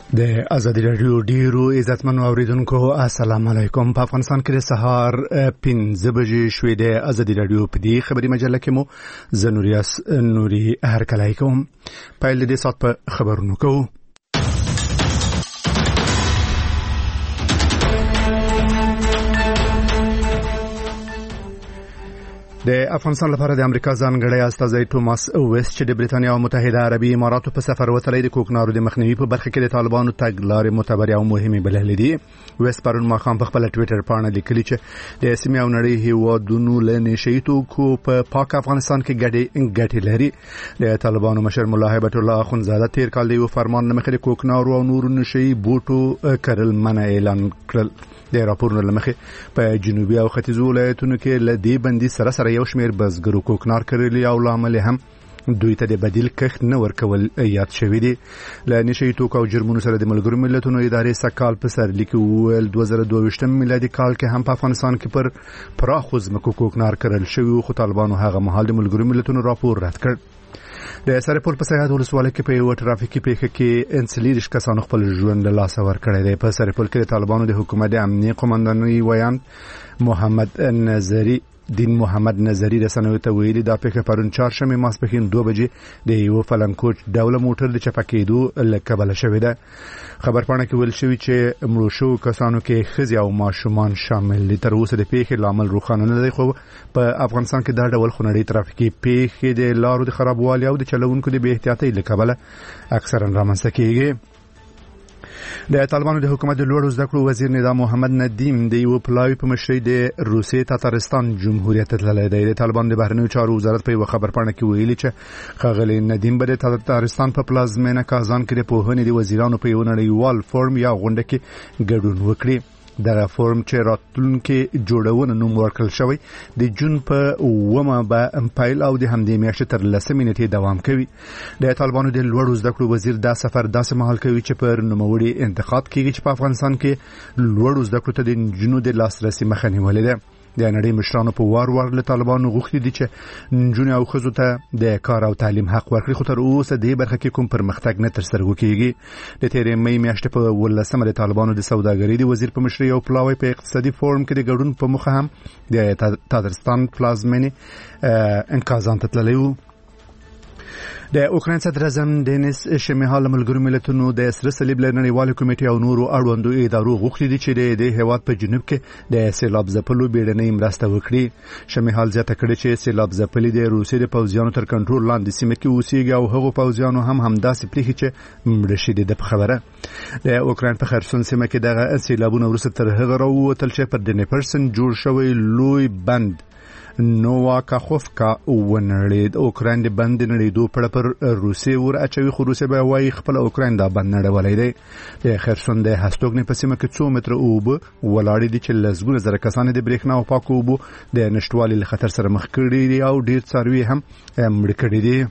د ازادي رادیو ډیرو عزتمنو اوریدونکو السلام علیکم. په افغانستان کې د سهار 5 بجې شوې د ازادي رادیو په دې خبري مجله کې مو زنوریاس نوري هرکلای کوم. پایل دې سات په خبرونو کوو. د افغانستان لپاره د امریکا ځانګړی استازی توماس ویست چې د بریتانیا او متحده عربي اماراتو په سفر وتلی د کوکنارو د مخنیوي په برخه کې د طالبانو تګلارې معتبرې او مهمې بللې دي. ویست پرون ماښام په خپل ټویټر پاڼه لیکلي چې د سیمې او نړۍ هیوادونو له نشهیي توکو په پاک افغانستان کې ګټې لري. د طالبانو مشر ملا هیبت الله اخندزاده تیر کال د یو فرمان له مخې د کوکنارو او نورو نشهیي بوټو کرل منع اعلان کړل. د راپورونو له مخې په جنوبي او ختیځو ولایتونو کې له دې بندي سره یو شمېر بزګرو کوکنار کړلي او لامل هم دوی ته د بدیل کښت نه ورکول یاد شوی دی. له نشهیي توکو او جرمونو سره د ملګرو ملتونو ادارې سکال په سرلیک وویل 2022 میلادي کال کې هم په افغانستان کې پر پراخو ځمکو کوکنار کړل شوی، خو طالبانو هغه مهال د ملګرو ملتونو راپور رد کړ. د سرپل په سیاحت ولسوالۍ کې په یو ټرافیکي پیښه کې 39 کسانو خپل ژوند له لاسه ورکړی دی. په سرپل کې د طالبانو د حکومت د امنیه قومندانۍ ویان دین محمد نظری رسنیو ته ویلي دا پیښه پرون چهارشنبه ماسپښین 2 بجې د یو فلنکوچ ډوله موټر د چپکېدو له کبله شوې ده. خبرپاڼه کې ویل شوی چې مړو شوو کسانو کې ښځې او ماشومان شامل دي. تر اوسه د پیښې لامل روښانه نه دی، خو په افغانستان کې دا ډول خونړۍ ترافیکي پیښې د لارو د خرابوالي او د چلوونکو د بې احتیاطۍ له کبله اکثرا رامنځته کیږي. د طالبانو د حکومت د لوړو زده کړو وزیر نظام محمد ندیم د یو پلاوی په مشرۍ د روسیې تاتارستان جمهوریت تللی دی. د طالبانو د بهرنیو چارو وزارت په یو خبرپاڼه کې ویلي چې ښاغلی ندیم به د تاتارستان په پلازمینه کازان کې د پوهنې د وزیرانو په یو نړیوال فورم یا غونډه کې ګډون وکړي. دغه فورم چې راتلونکي جوړونه نوم ورکړل شوی د جون په 9 به پیل او د همدې میاشتې تر 10 نیټې دوام کوي. د طالبانو د لوړو زده کړو وزیر دا سفر داسې مهال کوي چې پر نوموړي انتقاد کیږي چې په افغانستان کې لوړو زده کړو ته د نجونو د لاسرسي مخه نیولې ده. د نړۍ مشرانو په وار له طالبانو غوښتي دي چې نجونې او ښځو ته د کار او تعلیم حق ورکړي، خو تر اوسه دې برخه کې کوم پرمختګ نه ترسره کیږي. د تیرې مې میاشتې په 18 د طالبانو د سوداګرۍ د وزیر په مشرۍ او پلاوی په اقتصادي فورم کې د ګډون په مخه هم د تاتارستان پلازمینې انکازان ته تللی و. د اوکراین صدر اعظم دینیس شمیهال ملګرو ملتونو د سره صلیب له نړیوال کمیټې او نورو اړوندو ادارو غوښتي دي چې د هیواد په جنوب کې د سیلاب ځپلو بیړنۍ مرسته وکړي. شمیهال زیاته کړې چې سیلاب ځپلي د روسیې د پوځیانو تر کنټرول لاندې سیمه کې اوسېږي او هغو پوځیانو هم همداسې پریښي چې مړه شوي دي. په خبره د اوکراین په خرسون سیمه کې دغه سیلابونه وروسته تر هغه راووتل چې پر ډنیپرسن جوړ شوی لوی بند نووا کاخوفکا ونړید. اوکراین د بند نړیدو په پر روسیې ور اچوي، خو روسیې به وایي خپل اوکراین دا بند نړولای دی. د خرسون د هستوګنې په سیمه کې 2 متره اوبه ولاړې دي چې لسګونه زره کسان د برېښنا او پاکو اوبو د نشټوالي له خطر سره مخ کړي دي او ډیر څاروي هم مړه کړي دي.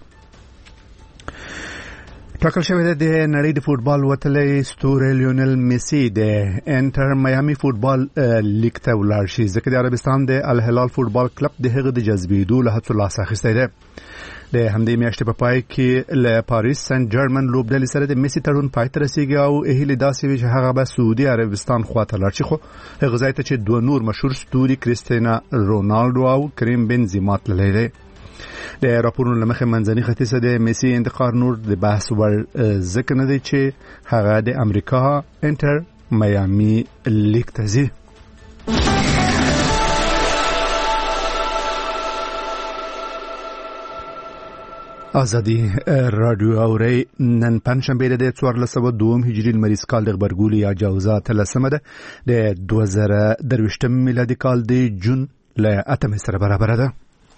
ټاکل شوی دی د نړۍ د فوټبال وتلی ستوری لیونل میسی د انټر میامي فوټبال لیګ ته ولاړ شي، ځکه د عربستان د الهلال فوټبال کلب د هغه د جذبېدو له هڅو لاس اخیستی دی. د همدې میاشتې په پای کې له پاریس سنت جرمن لوبډلې سره د میسی تړون پای ته رسیږي او هیله داسې وي چې هغه به سعودي عربستان خواته لاړ شي، خو هغه ځای ته چې دوه نور مشهور ستوري کریستیانا رونالډو او کریم بنزیما تللی دی. د راپورونو له مخې منځني ختیځ د میسی انتقال نور د بحث وړ ځکه نه دی چې هغه د امریکا انټر میامي لیګ ته ځي. ازادي رادیو اوري نن پنځشنبه د 1402 هجري لمریز کال د خبرګولي یا جوزا تلسمه ده د 2023 میلادي کال د جون له 8 سره برابر ده.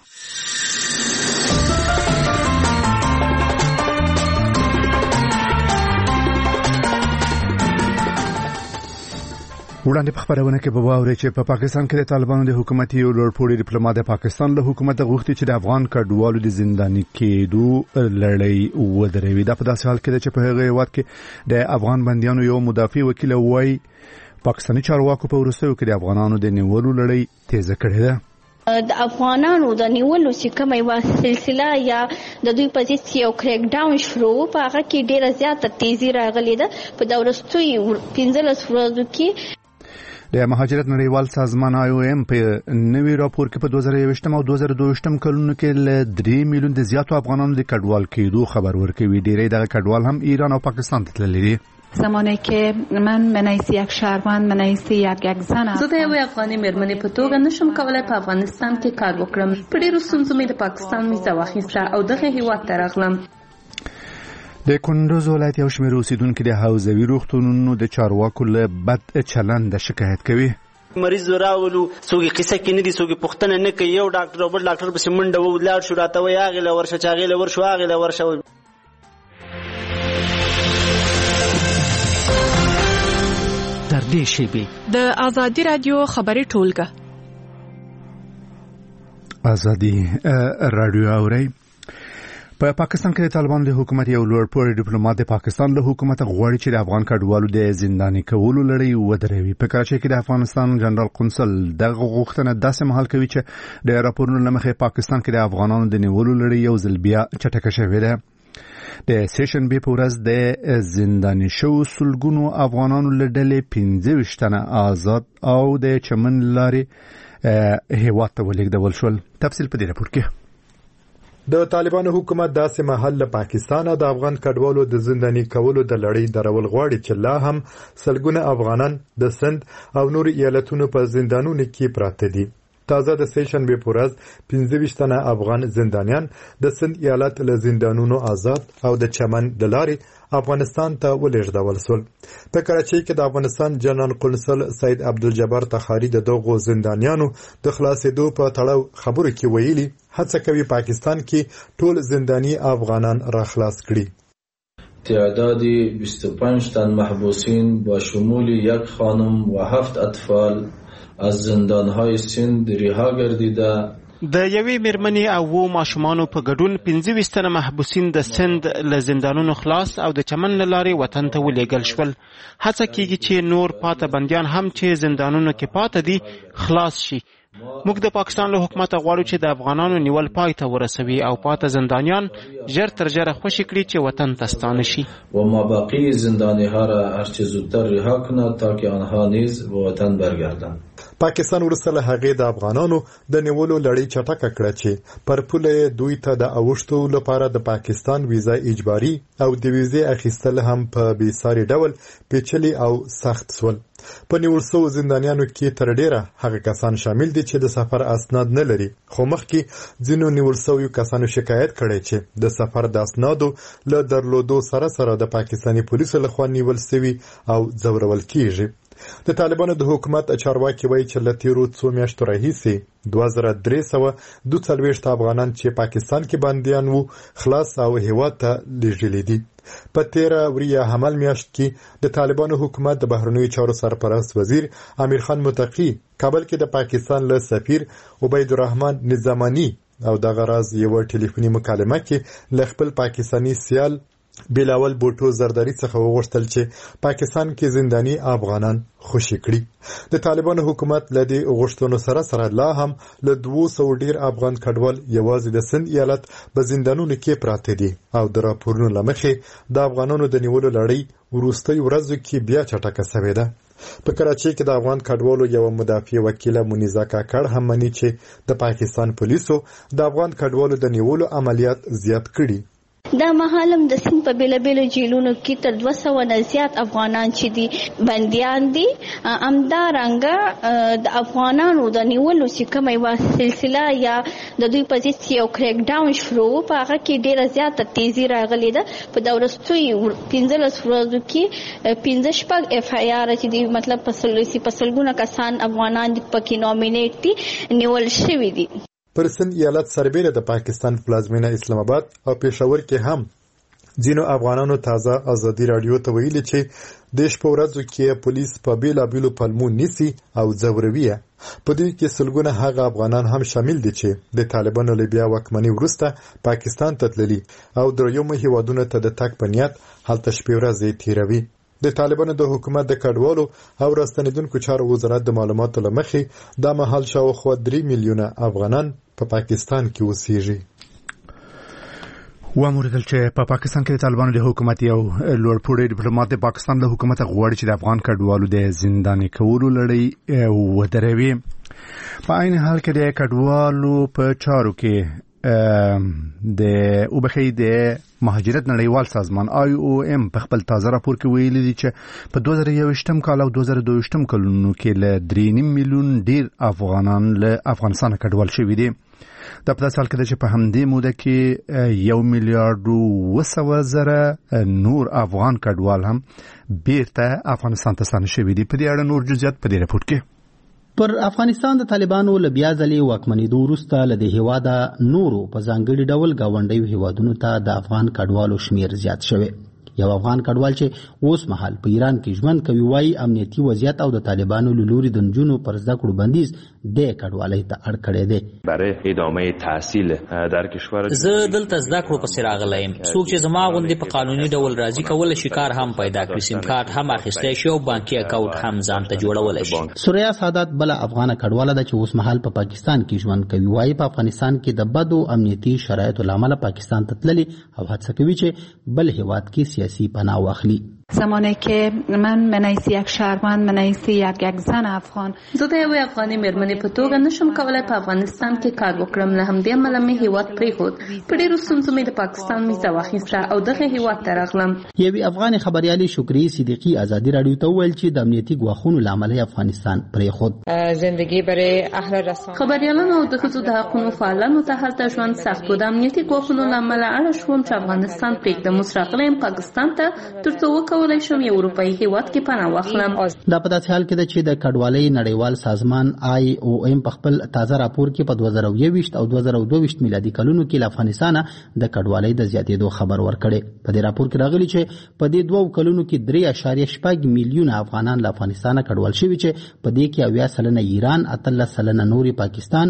وړاندې په خبرونه کې به واوري چې په پاکستان کې د طالبانو د حکومت یو لوړپوړي ډیپلوماټ د پاکستان له حکومت غوښتي چې د افغان کډوالو د زنداني کېدو لړۍ ودروي. دا په داسې حال کې چې په هغه وخت کې د افغان بنديانو یو مدافع وکیل وایي پاکستاني چارواکو په وروستیو کې د افغانانو د نیولو لړۍ تیزه کړې ده. د افغانانو د نیولو چې کومه یوه سلسله یا د دوی په ضد یو کریک ډاون شروع په هغه کې ډېره زیاته تیزي راغلې ده په دا وروستیو 15 ورځو کې. د مهاجرت نړیوال سازمان IOM په نوي راپور کې په 2021 او 2022 کلونو کې له 3 میلیون د زیاتو افغانانو د کډوال کېدو خبر ورکوي. ډېری دغه کډوال هم ایران او پاکستان ته تللي دي. زمانی که من منیس یک شهروند منیس یک زن زه د یوې افغاني مېرمنې په توګه نشم کولای په افغانستان کې کار وکړم. په ډېرو ستونزو مې د پاکستان ویزه واخیسته او دغه هیواد ته راغلم. د کندوز ولایت یو شمېر اوسیدونکي د حوزوي روغتونونو د چارواکو له بد چلند شکایت کوي. مریض راولو څوک قصه کې نه دي څوک پوښتنه نه کوي. یو ډاکټر او بل ډاکټر پسې منډه ولاړ شو راته وایي هغې له ورشه چې هغې له ورشو هغې له ورشه. در دې شیبې د ازادي رادیو خبري ټولګه ازادي رادیو اوري. په پاکستان کې د طالبان د حکومت یو لوړ پوړی ډیپلوماټ د پاکستان له حکومت غواړي چې د افغان کډوالو د زنداني کولو لړۍ ودروي. په کراچۍ کې د افغانستان جنرال قونسل دغه غوښتنه داسې مهال کوي چې د راپورونو لمخې پاکستان کې د افغانانو د نیولو لړۍ یو ځل بیا چټکه شوې ده. د سیشن بي په ورځ د زنداني شو سلګونو افغانانو له ډلې 15 تنه آزاد او د چمن لارې هیواد ته ولېږدول شول. تفصیل په دې راپور کې. د طالبانو حکومت داسې محل له پاکستان د افغان کډوالو د زنداني کولو د لړۍ درول غواړي چې لا هم سلګونه افغانان د سند او نور ایالتونو په زندانونو کې پراته دي. تازه د سیشن بي پورز 15 تنه افغان زندانیان د سند ایالت له زندانونو آزاد او د چمن د لارې افغانستان ته ولېږدول شول. په کراچۍ کې د افغانستان جنرال قونسل سید عبدالجبار تخاری د دغو زندانیانو د خلاصېدو په تړاو خبرو کې ویلي هڅه کوي پاکستان کې ټول زنداني افغانان را خلاص کړي. تعداد 25 تن محبوسین با شمول یک خانم و 7 اطفال از زندانهای سند رها گردیده د یوې مېرمنې او 2 ماشومانو په ګډون 25 تنه محبوسین د سند له زندانونو خلاص او د چمن له لارې وطن ته ولېږل شول. هڅه کیږي چې نور پاته بندیان هم چې زندانونو کې پاته دي خلاص شي. موږ د پاکستان له حکومت غواړو چې د افغانانو نیول پای ته ورسوي او پاته زندانیان ژر تر ژره خوشي کړي چې وطن ته ستانه شي و مابقی زندانی‌ها را هر چه زودتر رها کنه تا که آنها نیز به وطن برگردند. پاکستان وروسته له هغې د افغانانو د نیولو لړۍ چټکه کړه چې پر پوله دوی ته د اوښتو لپاره د پاکستان ویزا اجباري او د ویزې اخیستل هم په بېساري ډول پیچلي او سخت شول. په نیول شوو زندانیانو کې تر ډیره هغه کسان شامل دي چې د سفر اسناد نه لري، خو مخکې ځینو نیول شویو کسانو شکایت کړی چې د سفر د اسنادو له درلودو سره د پاکستاني پولیسو لخوا نیول شوي او ځورول کیږي. د طالبانو د حکومت چارواکي وایي چې له تیرو څو میاشتو راهیسې 2342 افغانان چې پاکستان کې بندیان وو خلاص او هیواد ته لیږلي دي. په 13 وریه حمل میاشت کې د طالبانو حکومت د بهرنیو چارو سرپرست وزیر امیر خان متقی کابل کې د پاکستان له سفیر عبید الرحمن نظامانی او دغه راز یو ټلیفوني مکالمه کې له خپل پاکستانی سیال بلاول بوټو زرداری څخه وغوښتل چې پاکستان کې زنداني افغانان خوشي کړي. د طالبانو حکومت لدی غوښتنو سره لا هم له 200 ډیر افغان کډوال یوازې د سند ایالت په زندانونو کې پراته دي او د راپورونو لمخې د افغانانو د نیولو لړۍ وروستۍ ورځو کې بیا چټکه شوې ده. په کراچۍ کې د افغان کډوالو یو مدافع وکیله مونیزا کاکړ هم مني چې د پاکستان پولیسو د افغان کډوالو د نیولو عملیات زیات کړي. دا مهالم د سیند په بیلابیلو جیلونو کې تر 200 نه زیات افغانان چې دي بندیان دي. همدارنګه د افغانانو د نیولو چې کومه یوه سلسله یا د دوی په ضد یو کریک ډاون شروع په هغه کې ډېره زیاته تیزي راغلې ده. په دا وروستیو 15 ورځو کې 15 اف آی آر چې دي مطلب په سلګونه کسان افغانان پکې نومینیټ دي نیول شوي دي. پر سند ایالت سربیره د پاکستان پلازمینه اسلام آباد او پېښور کې هم ځینو افغانانو تازه ازادي رادیو ته ویلي چې دیش په ورځو کې پولیس په بیلابیلو پلمو نیسي او ځوروي. په دوی کې سلګونه هغه افغانان هم شامل دي چې د طالبانو له بیا واکمنۍ وروسته پاکستان ته تللي او دریمو هیوادونو ته د تګ په نیت هلته شپې ورځې تیروي. د طالبانو د حکومت د کډوالو او راستنیدونکو چارو وزارت د معلوماتو لمخې د مهال شاوخوا 3 میلیونه افغانان په پاکستان کې اوسېږي. واموردل چې په پاکستان کې د طالبانو د حکومت یو لوړپوړی ډیپلوماټ د پاکستان د حکومت غواړي چې د افغان کډوالو د زنداني کولو لړۍ ودروي. په عین حال کې د کډوالو په چارو کې د وبخې د مهاجرت نړیوال سازمان IOM په خپل تازه راپور کې ویلي دی چې په 2021 کال او 2022 کلونو کې له 3.5 میلیون ډیر افغانان له افغانستان کډوال شوي دي. دا په سال کې چې په همدې موده کې 1 میلیارډ 200,000 نور افغان کډوال هم بیرته افغانستان ته ستانه شوي دي. په دې اړه نور جزئیات په دې راپور کې. پر افغانستان د طالبانو له بیا ځلې واکمنېدو وروسته له دې هېواده نورو په ځانګړي ډول ګاونډیو هېوادونو ته د افغان کډوالو شمیر زیات شوی. یو افغان کډوال چې اوس مهال په ایران کې ژوند کوي وایي امنیتي وضعیت او د طالبانو له لوري د نجونو پر زده کړو بندیز د کډوالۍ ته اړ کړی دی. برای ادامه تحصیل در کشور زه دلته زده کړو پسې راغلی یم. څوک چې زما غوندې په قانوني ډول راځي کولی شي کار هم پیدا کړي، سیم کارت هم اخیستی شي او بانکي اکاونټ هم ځان ته جوړولی شي. سوریا سعادت بله افغانه کډواله ده چې اوس مهال په پاکستان کې ژوند کوي. وایي په افغانستان کې د بدو امنیتي شرایطو له امله پاکستان ته تللي او هڅه کوي چې بل هېواد کې سیاسي پناه واخلي. زمانی که من منیس یک شهروند، منیس یک زن افغان، زه د یوې افغاني مېرمنې په توګه نشم کولای په افغانستان کې کار وکړم. له همدې امله مې هېواد پرېښود. په ډېرو ستونزو مې د پاکستان ویزه واخیسته او دغه هېواد ته راغلم. یوې افغاني خبریالې شکریې صدیقي ازادي راډیو ته وویل چې د امنیتي ګواښونو له امله افغانستان پرېښود. زندگی برای اهل رسانه خبریالانو او د ښځو د حقونو فعالانو ته هلته ژوند سخت و. د امنیتي ګواښونو له امله اړه شوم چې افغانستان پرېږدم. اوس راغلی یم پاکستان ته تر څو وکولی شم یو اروپایي هېواد کې پناه واخلم. دا په داسې حال کې ده چې د کډوالۍ نړیوال سازمان IOM په خپل تازه راپور کې په 2021 او 2022 میلادي کلونو کې له افغانستان د کډوالۍ د زیاتېدو خبر ورکړي. په دې راپور کې راغلي چې په دې 2 کلونو کې 3.8 میلیونه افغانان له افغانستان کډوال شوي چې په دې کې 80% ایران، 18% نوري پاکستان،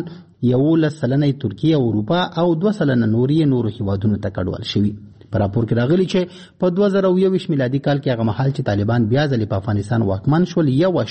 11% ترکیه او اروپا او 2% نورو هېوادونو ته کډوال شوي. په راپور کې راغلي چې په 2021 میلادي کال کې هغه مهال چې طالبان بیا ځلې په افغانستان واکمن شول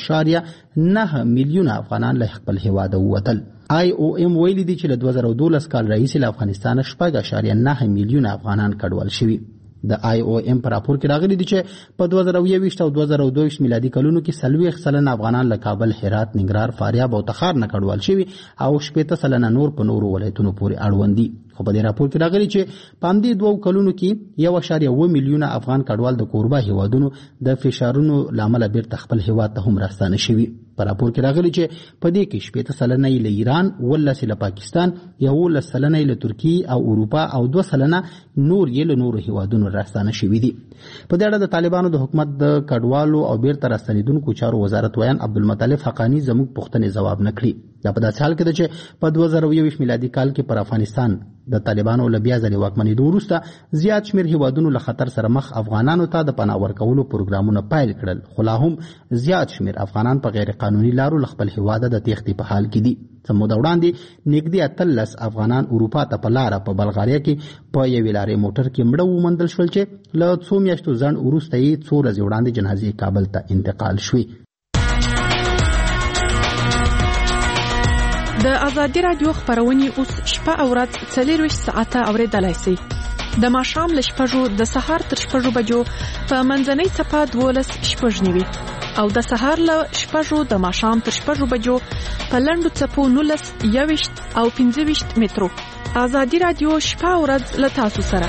1.9 میلیونه افغانان له خپل هېواده ووتل. IOM ویلي دی چې له 2012 کال راهیسې له افغانستان 6.9 میلیونه افغانان کډوال شوي. د IOM په راپور کې راغلي دي چې په 2021 او 2022 میلادي کلونو کې 40% افغانان له کابل، هرات، ننګرهار، فاریاب او تخار نه کډوال شوي او 80% نور په نورو ولایتونو پورې اړوند دي. خو په دې راپور کې راغلي چې په همدې 2 کلونو کې 1.1 میلیونه افغان کډوال د کوربه هېوادونو د فشارونو له امله بیرته خپل هېواد ته هم راستانه شوي. په راپور کې راغلي چې په دې کې 80% له ایران، 11% له پاکستان، 11% له ترکیه او اروپا او 2% نور یې له نورو هېوادونو راستانه شوي دي. په دې اړه د طالبانو د حکومت د کډوالو او بیرته راستنیدونکو چارو وزارت ویان عبدالمطلب حقانی زموږ پوښتنې ځواب نه کړي. دا په داسې حال کې ده چې په 2021 میلادي کال کې پر افغانستان د طالبانو له بیا ځلې واکمنېدو وروسته زیات شمېر هېوادونو له خطر سره مخ افغانانو ته د پناه ورکولو پروګرامونه پیل کړل. خو لا هم زیات شمېر افغانان په غیر قانوني لارو له خپل هېواده د تېښتې په حال کې دي. څه موده وړاندې نږدې 18 افغانان اروپا ته په لاره په بلغاریا کې په یوې لارې موټر کې مړه وموندل شول چې له 2 میاشتو ځنډ وروسته یې 2 ورځې وړاندې جنازې کابل ته انتقال شوې. د ازادي راډیو خبرونه اوس شپه او ورځ 24 ساعته اوریدلای شئ. د ماښام له 6 د سهار تر 6 بجو په منځنۍ صفه 12:09 او د سهار له 6 د ماښام تر 6 بجو په لنډو صفو 19:21 او 15 مترو. ازادي راډیو شپه او ورځ له تاسو سره.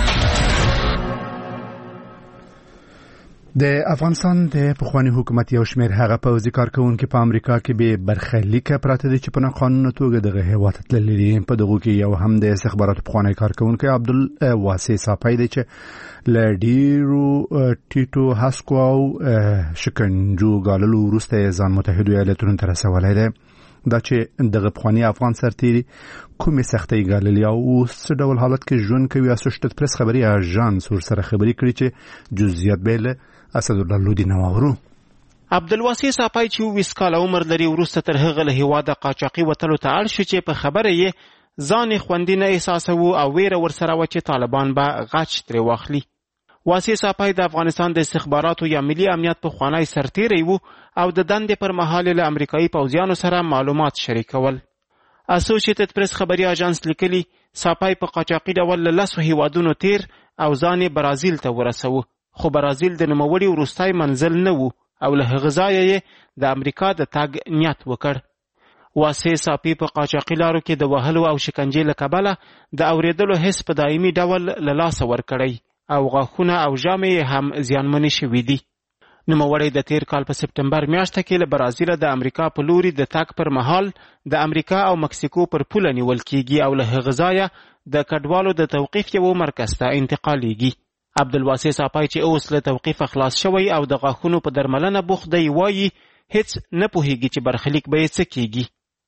د افغانستان د پخوانی حکومت یو شمېر هغه پوځي کارکونکي په امریکا کې به برخلیک پراته دي چې په قانوني توګه دغه هیواد ته تللي دي. په دغه کې یو هم د استخباراتو پخوانی کارکونکي عبدالواسع صافی دی چې له ډیرو ټیټو هسکو او شکنجو ګاللو وروسته ځان متحده ایالاتونو ته رسولی دی. دا چې دغه پخوانی افغان سرتیري کومې سختۍ ګاللې او اوس څه ډول حالت کې ژوند کوي. اسوشتت پریس خبري اژانس ورسره خبري کړي چې جزئیات به له اسدالله لودي نواورو. عبدالواسع صافی چې 20 کال عمر لري وروسته تر هغه له هېواده قاچاقي وتلو ته اړ شو چې په خبره یې ځان خوندي نه احساسوو او ویره ورسره و چې طالبان به غچ ترې واخلي. واسع صاپای د افغانستان د استخباراتو یا ملي امنیت په خوانی سرتیری وو او د دندې پر مهال له امریکایي پوځیانو سره معلومات شریکول. اسوسییټډ پریس خبري اژانس لیکلي صاپای په قاچاقي ډول له 10 هیوادونو تیر او ځان برازیل ته ورسوه، خو برازیل د نوموړي وروستی منزل نه وو او له هغه ځایه یې د امریکا د تګ نیت وکړ. واسع صاپي په قاچاقي لارو کې د وهلو او شکنجې له کبله د اورېدلو حس په دایمي ډول له لاسه ورکړی او غاښونه او ژامې هم زیانمنې شوي دي. نوموړی د تیر کال په سپټمبر میاشته کې له برازیل د امریکا په لوري د تګ پر مهال د امریکا او مکسیکو پر پوله نیول کیږي او له هغه ځایه د کډوالو د توقیف یو مرکز ته انتقالیږي. عبدالواسع صاپای چې اوس له توقیف خلاص شوی او د غاښونو په درملنه بوخت دی وایي هیڅ نه پوهیږي چې برخلیک به یې څه کیږي.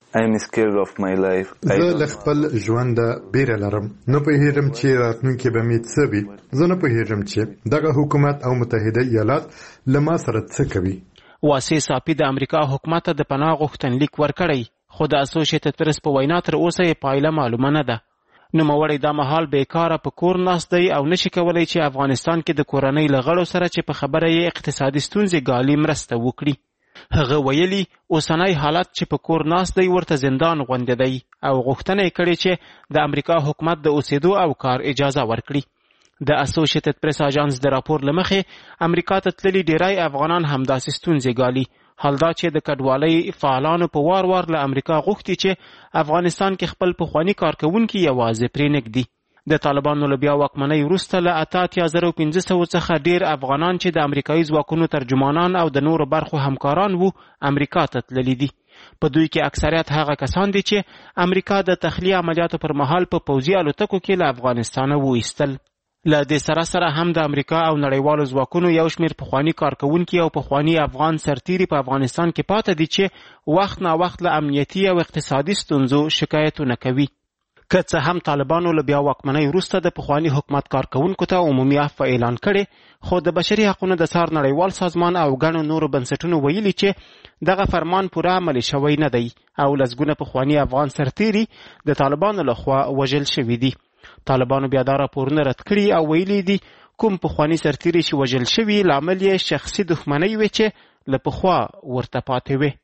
زه له خپل ژونده بیره لرم، نه پوهېږم چې راتلونکي به مې څه وي. زه نه پوهېږم چې دغه حکومت او متحده ایالات له ما سره څه کوي. واسع صاپي د امریکا حکومت ته د پناه غوښتنلیک ورکړی، خو د اسوسییټډ پریس په وینا تر اوسه یې پایله معلومه نه ده. نوموړی دا مهال بیکاره په کور ناست دی او نشي کولی چې افغانستان کې د کورنۍ له غړو سره چې په خبره یې اقتصادي ستونزې ګالي مرسته وکړي. هغه ویلي اوسنی حالت چې په کور ناست دی ورته زندان غوندې دی او غوښتنه یې کړې چې د امریکا حکومت د اوسېدو او کار اجازه ورکړي. د اسوسییټډ پریس اژانس د راپور له مخې امریکا ته تللي ډیری افغانان همداسې ستونزې ګالي. حال دا چې د کډوالۍ فعالانو په وار وار له امریکا غوښتي چې افغانستان کې خپل پخواني کارکوونکي یوازې پرېنږدي. د طالبانو له بیا واکمنۍ وروسته له 88,500 څخه ډیر افغانان چې د امریکایي ځواکونو ترجمانان او د نورو برخو همکاران وو امریکا ته تللي دي. په دوی کې اکثریت هغه کسان دي چې امریکا د تخلیه عملیاتو پر مهال په پوځي الوتکو کې له افغانستانه وایستل. له دې سره سره هم د امریکا او نړیوالو ځواکونو یو شمېر پخواني کارکوونکي او پخواني افغان سرتیري په افغانستان کې پاته دي چې وخت نا وخت له امنیتي او اقتصادي ستونزو شکایتونه کوي. که څه هم طالبانو له بیا واکمنۍ وروسته د پخواني حکومت کارکوونکو ته عمومي عفو اعلان کړی، خو د بشري حقونو د څار نړیوال سازمان او ګڼو نورو بنسټونو ویلي چې دغه فرمان پوره عملي شوی نه دی او لسګونه پخواني افغان سرتیري د طالبانو لخوا وژل شوي دي. طالبانو بیا دا راپورونه رد کړي او ویلي دي کوم پخواني سرتیري چې وژل شوي لامل یې شخصي دښمنۍ وې چې له پخوا ورته پاتې وې.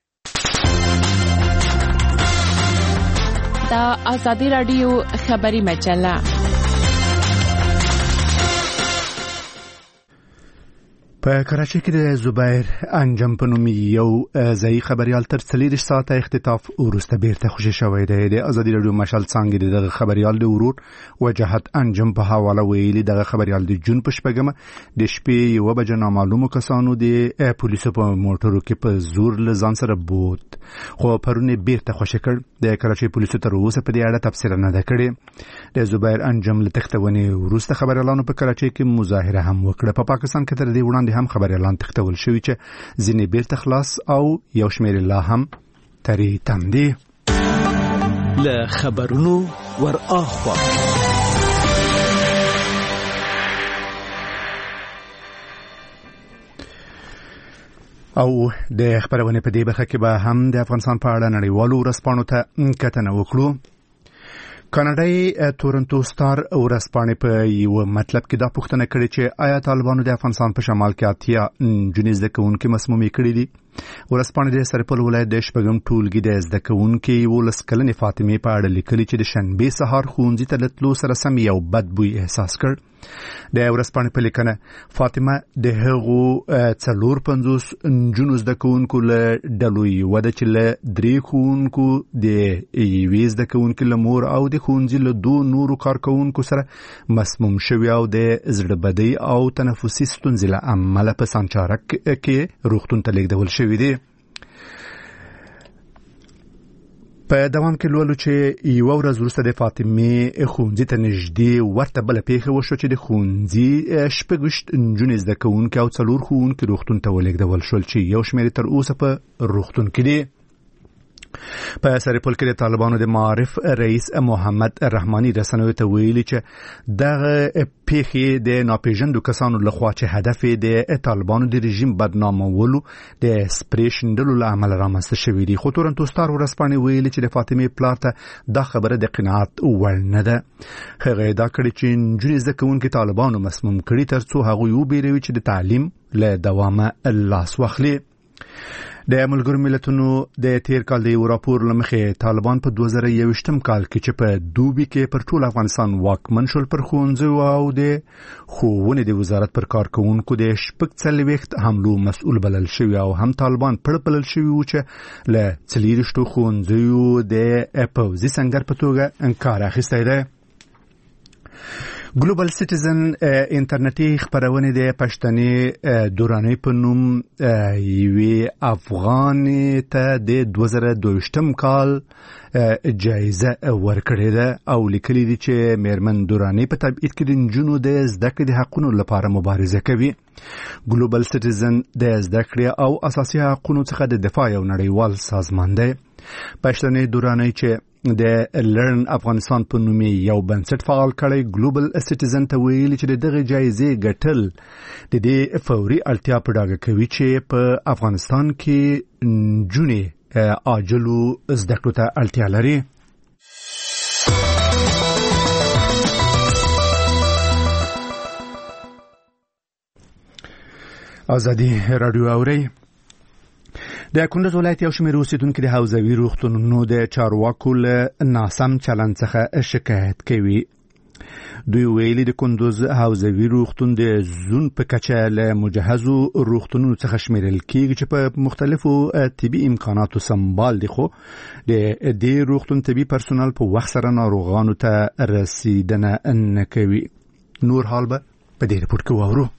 د ازادي راډیو خبري مجله په کراچۍ کې د زبیر انجم په نوم یو ځایي خبریال تر 40 ساعته اختطاف وروسته بیرته خوشي شوی دی. د ازادي راډیو مشال څانګې دغه خبریال د ورور وجاهت انجم په حواله ویلي دغه خبریال د جون په شپږمه د شپې 1 بجې نامعلومو کسانو د پولیسو په موټرو کې په زور له ځان سره بوت، خو پرونه بیرته خوشي کړ. د کراچۍ پولیسو تر اوسه په دې اړه تفسیر نه ده کړې. د زبیر انجم له تختونې وروسته خبریالانو په کراچۍ کې مظاهره هم وکړه. په پاکستان کې تر دې وړاندې هم خبریالان تختول شوي چې ځینې بیرته خلاص او یو شمېر لا هم ترې تم دي. له خبرونو ور اخوا او د خبرونه په دې برخه کې به هم د افغانستان په اړه نړیوالو ورځپاڼو ته کتنه وکړو. کاناډایي تورنټو سټار ورځپاڼې په یو مطلب کې دا پوښتنه کړې چې آیا طالبانو د افغانستان په شمال کې 80 نجونې زده کوونکې مسمومې کړې دي. ورځپاڼې د سرپل ولایت د شپږم ټولګي د زده کوونکې 11 کلنې فاطمې په اړه لیکلي چې د شنبې سهار ښوونځي ته له تلو سره سم یو بد بوی احساس کړ. د ورځپاڼې په لیکنه فاطمه د هغو 450 نجونو زده کوونکو له ډلو یوه ده چې له 3 ښوونکو د یوې زده کوونکې له مور او د ښوونځي له 2 نورو کارکوونکو سره مسموم شوي او د زړه بدۍ او تنفسي ستونزې له امله په سانچارک کې روغتون ته لیږدول شوي دي. په دوام کې لولو چې یو ورځ وروسته د فاطمې ښوونځي ته نږدې ورته بله پیښه وشوه چې د ښوونځي 6 نجونې زده کوونکي او 4 ښوونکي روغتون ته ولېږدول شول چې یو شمېر تر اوسه په روغتون کې دي. په سرپل کې د طالبانو د معارف رئیس محمد رحماني رسنیو ته ویلي چې دغه پیښې د ناپېژندو کسانو لخوا چې هدف د طالبانو د رژیم بدنامولو د سپری شیندلو له امله رامنځته شوي دي. خو تورنتو ستار ورځپاڼې ویلي چې د فاطمې پلار ته دا خبره د قناعت وړ نه ده. هغه ادعا کړې چې نجونې زده کوونکي طالبانو مسموم کړي تر څو هغوی وبېروي چې د تعلیم له دوامه لاس واخلي. د ملګرو ملتونو د تیر کال د یو راپور له مخې طالبان په 2021 کال کې چې په دوبي کې پر ټول افغانستان واکمن شول پر ښوونځیو او د ښوونې د وزارت پر کارکوونکو د 40 حملو مسؤل بلل شوي او هم طالبان پړ بلل شوي و چې له 40 ښوونځیو د پوځي سنګر په توګه کار اخیستی دی. ګلوبل سټیزن انټرنیټي خبرونه د پښتني دوراني په نوم یوې افغاني ته د 2022 کال جایزه ورکړې ده او لیکلي دي چې میرمن دوراني په تبعید کې د نجونو د زده کړې د حقونو لپاره مبارزه کوي. ګلوبل سټیزن د زده کړې او اساسي حقوقو څخه د دفاع یو نړیوال سازمان دی. پښتني دوراني چې د لرن افغانستان په نوم یو بنسټ فعال کړی ګلوبل سټیزن ته ویلي چې دغه جایزې ګټل د دې فوري اړتیا په ډاګه کوي چې په افغانستان کې نجونې عاجلو زده کړو ته اړتیا لري. ازادي رادیو اوري. د کندز ولایت یو شمېر اوسیدونکي د حوزوي روغتونونو د چارواکو له ناسم چلند څخه شکایت کوي. دوی ویلي د کندز حوزوي روغتون د زون په کچه له مجهزو روغتونونو څخه شمیرل کیږي چې په مختلفو طبي امکاناتو سمبال دي، خو د دې روغتون طبي پرسونل په وخت سره ناروغانو ته رسیدنه نه کوي. نور حال به په دې رپورټ کې واورو.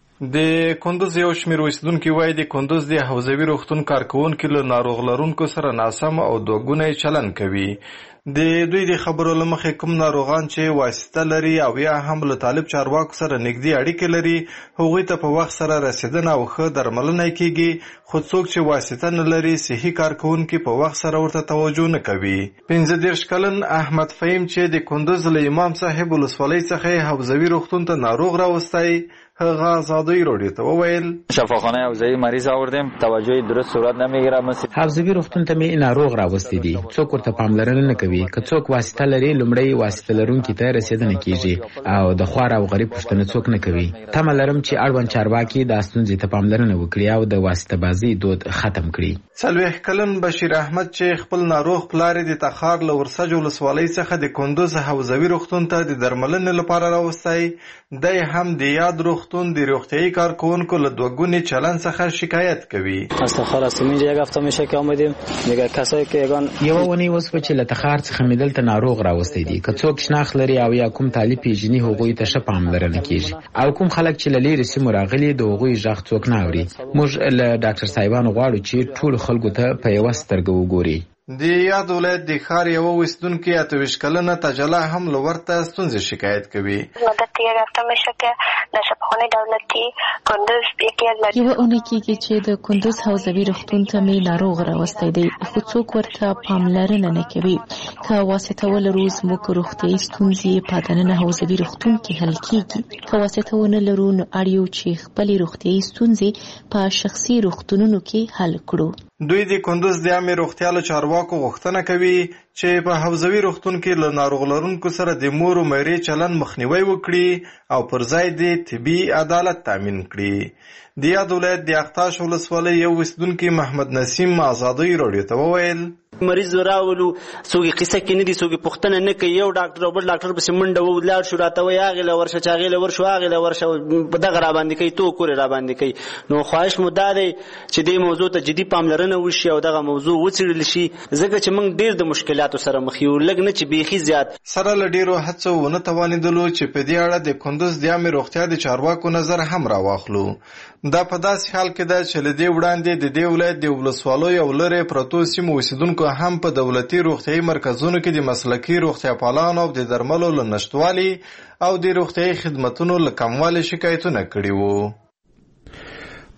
د کندز یو شمېر اوسیدونکي وایي د کندز د حوزوي روغتون کارکوونکي له ناروغ لرونکو سره ناسم او دوګونی چلند کوي. د دوی د خبرو له مخې کوم ناروغان چې واسطه لري او یا هم له طالب چارواکو سره نږدې اړیکې لري هغوی ته په وخت سره رسیدنه او ښه درملنه کیږي، خو څوک چې واسطه نه لري صحي کارکوونکي په وخت سره ورته توجه نه کوي. 15 کلن احمد فهیم چې د کندز له امام صاحب ولسوالۍ څخه حوزوي روغتون ته ناروغ راوستی، هغه آزادی رادیو ته وویل شفاخانه حوزوی مریض آوردیم، توجه درست صورت نمیگیره. حوزوی روغتون ته می ناروغ راوستی دي، څوک ورته پاملرنه نه کوي. که څوک واسطه لري لومړی واسطه لرونکي ته رسیدنه کیږي او د خوار او غریب پوښتنه څوک نه کوي. تمه لرم چې اړوند چارواکي د ستونزې ته پاملرنه وکړي او د واسطه بازی دود ختم کړي. 40 کلن بشیر احمد چې خپل ناروغ پلار د تخار له ورسج ولسوالۍ څخه د کندز حوزوي روغتون ته د درملنې لپاره راوستی، دی هم د یاد روغتون د روغتیایی کارکوونکو له دوگونی چلند څخه شکایت کوي. از تخار هستیم، اینجا یک هفته میشه که آمدیم، میگه کسایی که یو ونی وسو چې له تخار څخه میدل ته ناروغ راوستی دي، که څوک شناخت لري او یا کوم طالب پیژني هغوی ته ښه پاملرنه کیږي، او کوم خلک چې له لرې سیمو راغلي د هغوی غږ څوک نه اوري. موږ له ډاکټر صاحبانو غواړو چې ټول خلکو ته په یوه سترګه وګوري. د یاد ولایت د ښار یوه اوسیدونکې 28 کلنه تجلا هم له ورته ستونزې شکایت کوي. مدت یک هفته میشه که در شفاخانه دولتی کندز یکی از یوه اونی کېږي چې د کندز حوزوي روغتون ته مې ناروغ راوستی دی، خو څوک ورته پاملرنه نه کوي. که واسطه ولرو زموږ روغتیایي ستونزې په دننه حوزوي روغتون کې حل کېږي، که واسطه ونه لرو نو اړ یو چې خپلې روغتیایي ستونزې په شخصي روغتونونو کې حل کړو. دوی د کندز د عامې روغتیا له چارواکو غوښتنه کوي چې په حوزوي روغتون کې له ناروغ لرونکو سره د مور او مېرې چلند مخنیوی وکړي او پر ځای د طبي عدالت تامین کړي. د یاد ولایت د اختاش ولسوالۍ یو اوسیدونکي محمد نسیم آزادی رادیو ته وویل مریض راولو څوک قصه کې نه دي، څوک پوښتنه نه کوي. یو ډاکټر او بل ډاکټر پسې منډه ولاړ شو، راته وایي هغې له ورشه چې هغې له ورشو هغې له ورشه په دغه راباندې کوي، تو کورې راباندې کوي. نو خواهش مو دا دی چې دې موضوع ته جدي پاملرنه وشي او دغه موضوع وڅېړل شي، ځکه چې موږ ډېر د مشکلاتو سره مخ یو، لږ نه چې بیخي زیات. سره له ډېرو هڅو ونه توانېدلو چې په دې اړه د کندز د عامې روغتیا د چارواکو نظر هم راواخلو. دا په داسې حال کې ده چې له دې وړاندې د دې ولایت د ولسوالیو او لرې پرتو سیمو اوسیدونکو هم په دولتي روغتیایي مرکزونو کې د مسلکي روغتیا پالانو او د درملو له نشتوالي او د روغتیایي خدمتونو له کموالي شکایتونه کړي وو.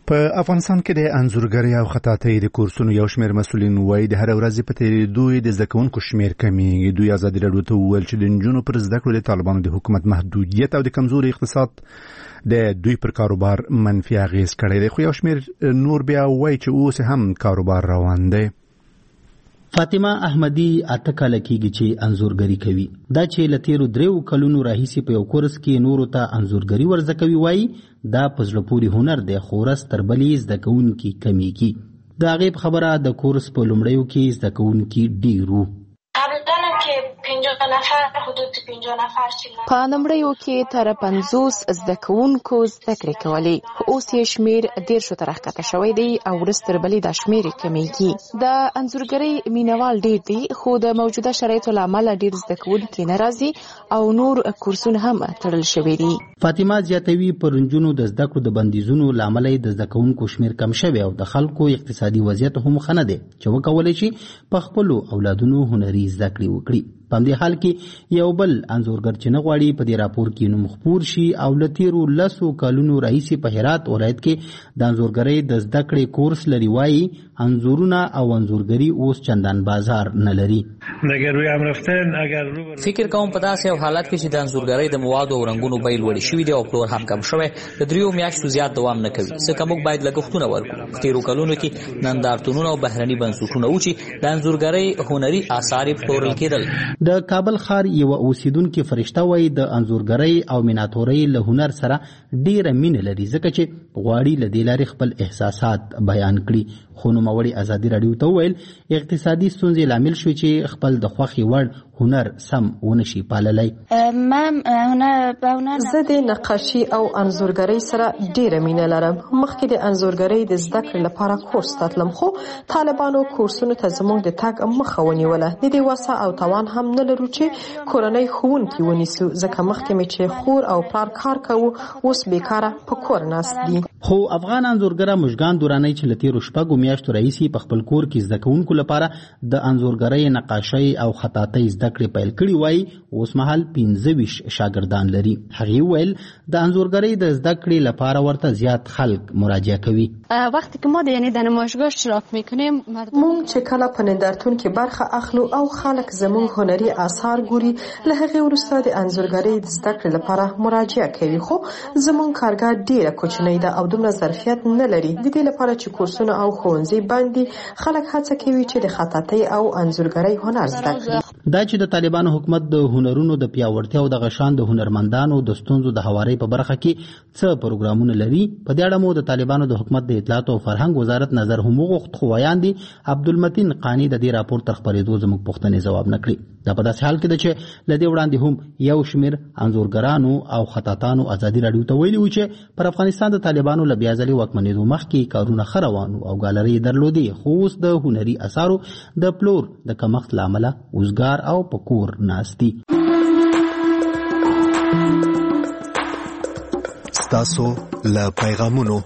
په افغانستان کې د انځورګرۍ او خطاطۍ د کورسونو یو شمېر مسؤلین وایي د هر ورځ په تیریدو د زده کوونکو شمېر کمیږي. دوی ازادي راډیو ته وویل چې د نجونو پر زده کړو د طالبانو د حکومت محدودیت او د کمزوري اقتصاد د دوی پر کاروبار منفي اغیز کړی دی. خو یو شمېر نور بیا وایي چې اوس هم کاروبار روان دی. فاطمه احمدی اتکاله کیږي چې انځورګری کوي. دا چې لتیرو 3 کلونو راهیسي په یو کورس کې نورو ته انځورګری ورزده کوي وایي دا پزړه پوری هنر دی خو ورځ تر بلې زده کوونکي کمیږي. دا غیب خبره د کورس په لومړیو کې زده کوونکي ډیرو. په لومړیو کې تر 50 زده کوونکو زده کړې کولې خو اوس یې شمیر 10 ته راښکته شوی دی او ورځ تر بلې دا شمیر کمیږي. د انځورګرۍ مینوال ډیر دي خو د موجوده شرایطو له امله ډیر زده کوونکي ناراضي او نور کورسونه هم تړل شوي دي. فاطمه زیاتوي پر نجونو د زده کړو د بندیزونو له امله د زده کوونکو شمیر کم شوی او د خلکو اقتصادي وضعیت هم ښه نه دی چې وکولی شي په خپلو اولادونو هنري زده کړې وکړي. په دې حال کې یو بل انځورګر چې نه غواړي په دې راپور کې نوم خپور شي او لتیرو 10 کلونو راهیسي په هرات ولایت کې د انځورګرۍ د زده کړې کورس لري وایي انځورونه او انځورګري اوس چندان بازار نه لري. فکر کوم په داسې یو حالت کې چې د انځورګرۍ د موادو او رنګونو بیې لوړې شوي دي او پلور هم کم شوی د 3 میاشتو زیات دوام نه کوي. ځکه موږ باید لګښتونه ورکړو. تیرو کلونو کې نندارتونونه او بهرني بنسټونه و چې د انځورګرۍ هنري آثار پلورل کېدل. د کابل ښار یو اوسیدونکو فرشته وایي د انځورګرۍ او میناتورۍ له هنر سره ډیره مینه لري ځکه چې غواړي له دې لارې خپل احساسات بیان کړي. خو نوموړي ازادي راډیو ته وویل اقتصادي ستونزې لامل شوي چې خپل د خوښې وړ هنر سم ونشي پاللی. زه د نقاشي او انځورګرۍ سره ډیره مینه لرم. مخکې د انځورګرۍ د زده کړې لپاره کورس ته تلم خو طالبانو کورسونو ته زموږ د تګ مخه ونیوله. د دې وسه او توان هم نه لرو چې کورنۍ ښوونکي ونیسو ځکه مخکې مې چې خور او پلار کار کوو اوس بیکاره په کور ناست دي. خو افغان انځورګره مشګان دورانی چې له تیرو 6 میاشتو راهیسي په خپل کور کې زده کوونکو لپاره د انځورګرۍ نقاشۍ او خطاطۍ زده کړې پیل کړي وایي اوس مهال 15 شاګردان لري. هغې ویل د انځورګرۍ د زده کړې لپاره ورته زیات خلک مراجعه کوي. وقتی که ما د نمایشگاه اشتراک میکنیم موږ چې کله په نندارتون کې برخه اخلو او خلک زموږ هنري آثار ګوري له هغې وروسته د انځورګرۍ د زده کړې لپاره مراجعه کوي. خو زموږ کارګاه ډیره کوچنۍ ده او دومره ظرفیت نه لري. د دې لپاره چې کورسونه او ښوونځي باندې خلک هڅه کوي چې د خطاطۍ او انځورګرۍ هنر زده کړي. دا چې د طالبانو حکومت د هنرونو د پیاوړتیا او د غشان د هنرمندانو د ستونزو د هواري په برخه کې څه پروګرامونه لري په دې اړه مو د طالبانو د حکومت د اطلاعات او فرهنګ وزارت نظر هم وغوښت خو ویاندي عبدالمتین قانی د دې راپور تر خبرېدو زموږ پوښتنې ځواب نه کړي. دا په داسې حال کې ده چې له دې وړاندې هم یو شمېر انځورګرانو او خطاطانو ازادي راډیو ته ویلي و چې پر افغانستان د طالبانو له بیا ځلې واکمنېدو مخکې کارونه ښه روان او ګالرۍ درلودې خو اوس د هنري اثارو د پلور د کمښت له امله وزګار او په کور ناست دي. ستاسو له پیغامونو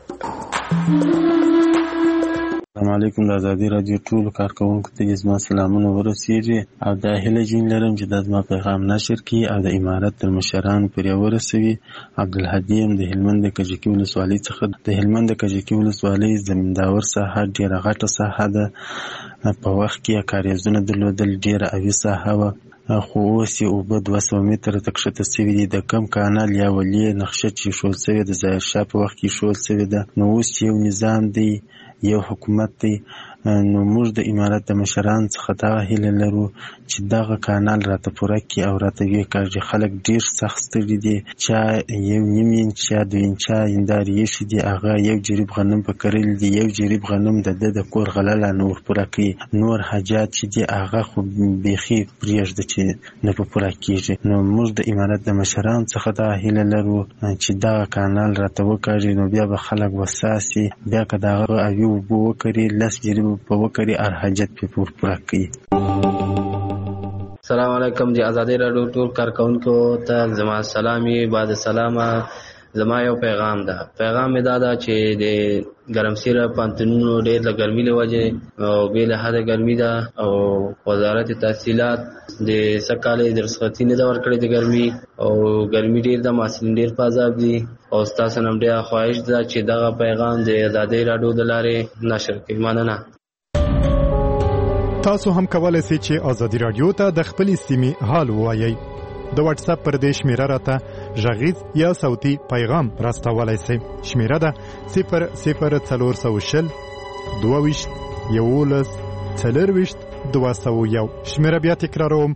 السلام علیکم. د ازادي راډیو ټولو کارکوونکو ته زما سلامونه ورسیږي او دا هیله جین لرم چې دا زما پیغام نشر کړي او د امارت تر مشرانو پورې ورسوي. عبدالهادي یم د هلمند د کجکي ولسوالۍ څخه. د هلمند د کجکي ولسوالۍ زمینداور ساحه ډېره غټه ساحه ده. په وخت کې کاریزونه درلودل ډېره اوي ساحه وه خو اوس یې اوبه 200 متره ته کښته سوي دي. د کم کانال یا ولې نقشه چې ایښودل سوې د ظاهرشاه په وخت کې ایښودل سوې ده. نو اوس یو نظام دی یو حکومت دی. نو موږ د امارت د مشران څخه دغه هیله لرو چې دغه کانال راته پوره کړي او راته ویې کاږي. خلک ډېر سخت ستړي دي. چا 1.5 انچ یا 2 انچه هندارې ایښي دي هغه یو جریب غنم په کرلي دي. یو جریب غنم د کور غله لا نه ورپوره کوي. نور حاجات چې دي هغه خو بیخي پرېږده چې نه په پوره کېږي. نو موږ د امارت د مشران څخه دغه هیله لرو چې دغه کانال راته وکاږي. نو بیا به خلک وساسي بیا که د هغه اوي اوبه وکړي 10 جریب په وکړي هر حاجت پې پوره کوي. السلام علیکم. د ازادي راډیو ټول کارکوونکو ته زما سلامي. بعد سلامه زما یو پیغام مې دا ده چې د ګرمسیره پانتونونو ډېر د ګرمۍ له وجې او بې له حده ګرمي ده او وزارت تحصیلات د سږکال د رخصتي نه ده ورکړې د ګرمي او ګرمي ډېر ده، محصلین ډېر په عذاب دي او ستاسو نه ډېره خواهش ده چې دغه پیغام د ازادۍ راډیو د لارې نشر کړئ. مننه. تاسو هم کولای شئ چې ازادي رادیو ته د خپلې سیمې حال ووایئ. د واتس اپ پر دې شمیره راته غږیز یا صوتي پیغام راستولای شئ. شمیره ده 00420 22 11 40 201. شمیره بیا تکراروم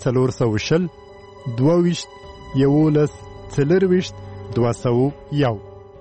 00420 22 11 40 201.